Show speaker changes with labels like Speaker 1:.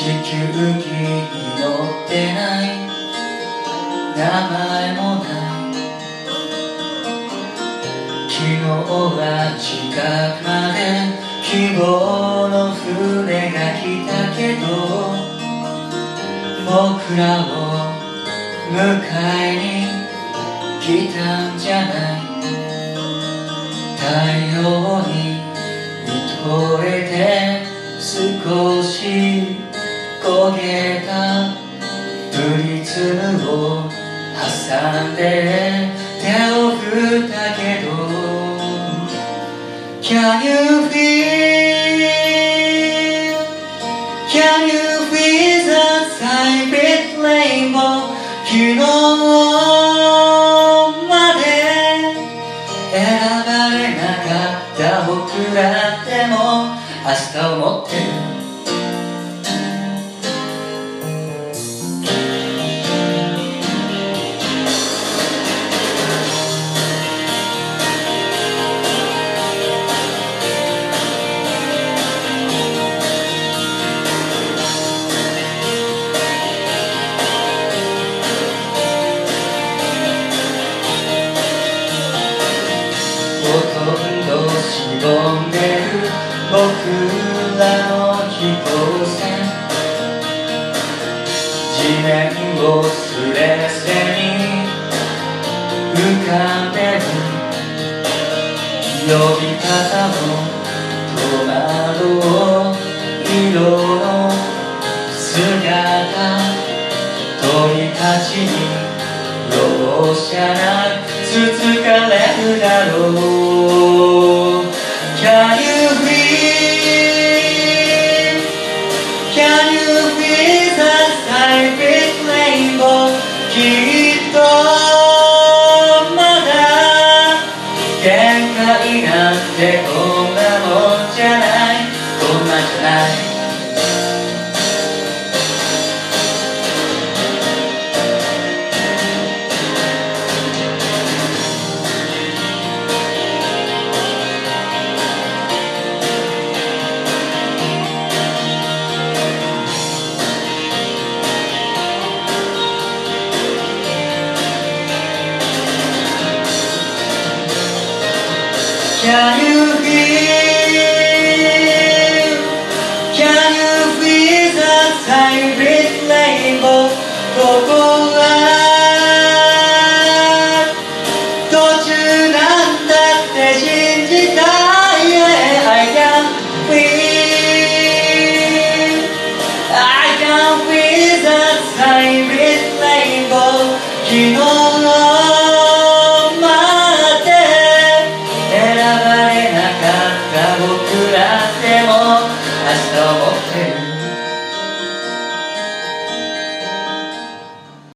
Speaker 1: 地球儀に乗ってない、名前もない。昨日は近くまで希望の船が来たけど、僕らを迎えに来たんじゃない。太陽に見とれて少し焦げたプリズムを挟んで手を振ったけど、 Can you feel, Can you feel the silent rainbow? 昨日まで選ばれなかった僕らでも明日を持ってる。ほとんどしぼんでる僕らの飛行船、地面をすれすれに浮かんでる。呼び方も戸惑う色の姿、鳥たちに容赦なくつつかれるだろう。 Can you feel, Can you feel the silent rainbow? きっとまだ限界なんてこんなもんじゃない、こんなんじゃない。Can you feel